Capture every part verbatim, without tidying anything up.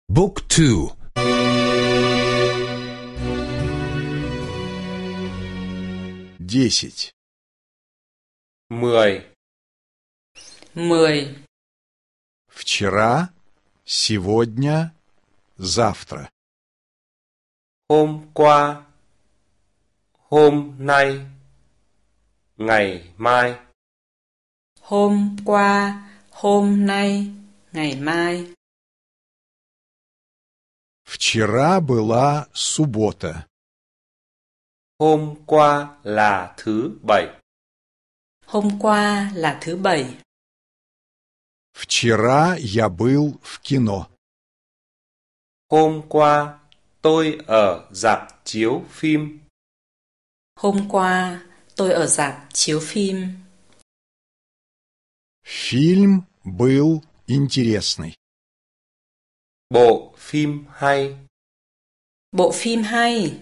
บุ๊กทู десять. mười mười Вчера, сегодня, завтра. hôm qua, hôm nay, ngày mai. hôm qua, hôm nay, ngày mai. Вчера была суббота. Hôm qua là thứ bảy. Hôm qua là thứ bảy. Вчера я был в кино. Hôm qua tôi ở rạp chiếu phim. Hôm qua tôi ở rạp chiếu phim. Фильм был интересный. Bộ phim hay. Bộ phim hay.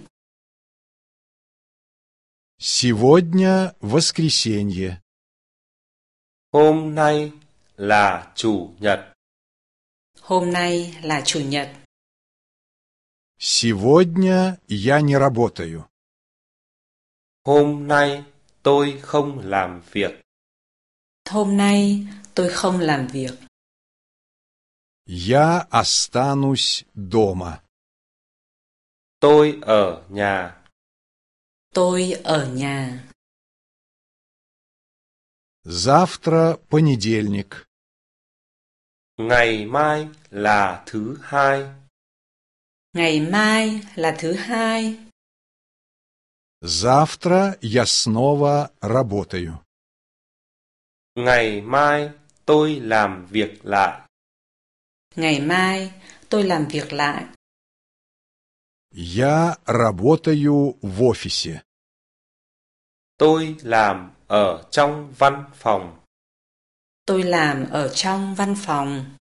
Сегодня воскресенье. Hôm nay là chủ nhật. Hôm nay là chủ nhật. Сегодня я не работаю. Hôm nay tôi không làm việc. Hôm nay tôi không làm việc. Я останусь дома. Tôi ở nhà. Tôi ở nhà. Завтра понедельник. Ngày mai là thứ hai. Ngày mai là thứ hai. Завтра я снова работаю. Ngày mai tôi làm việc lại. Ngày mai tôi làm việc lại. Я работаю в офисе. Tôi làm ở trong văn phòng. Tôi làm ở trong văn phòng.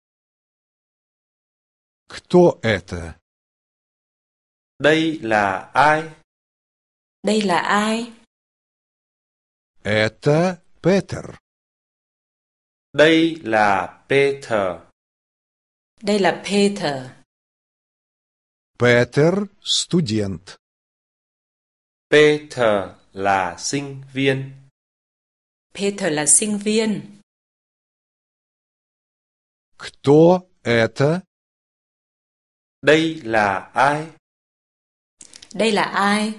Кто это? Đây là ai? Đây là ai? Это Петер. Đây là Peter. Đây là Peter. Петер – студент. Peter là sinh viên. Peter là sinh viên. Кто это? Đây là ai? Đây là ai?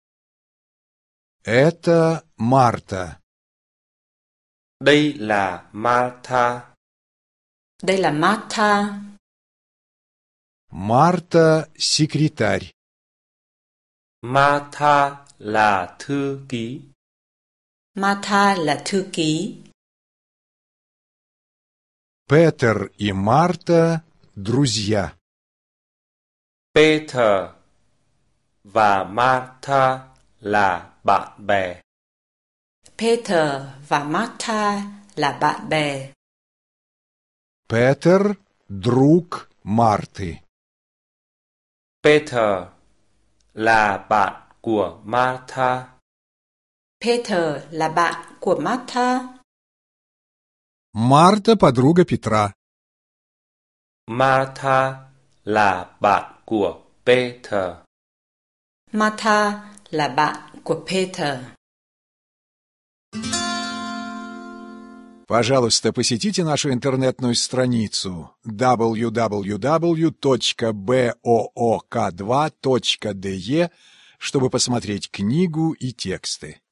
Это Марта. Đây là Martha. Đây là Martha. Марта – секретарь. Martha là thư ký. Martha là thư ký. Петер и Марта – друзья. Peter và Martha là bạn bè. Peter và Martha là bạn bè. Петер – друг Марты. Peter là bạn của Martha. Peter là bạn của Martha. Марта – подруга Петра. Martha là bạn của Peter. Martha là bạn của Peter. Пожалуйста, посетите нашу интернетную страницу дабл ю дабл ю дабл ю точка боок два точка де, чтобы посмотреть книгу и тексты.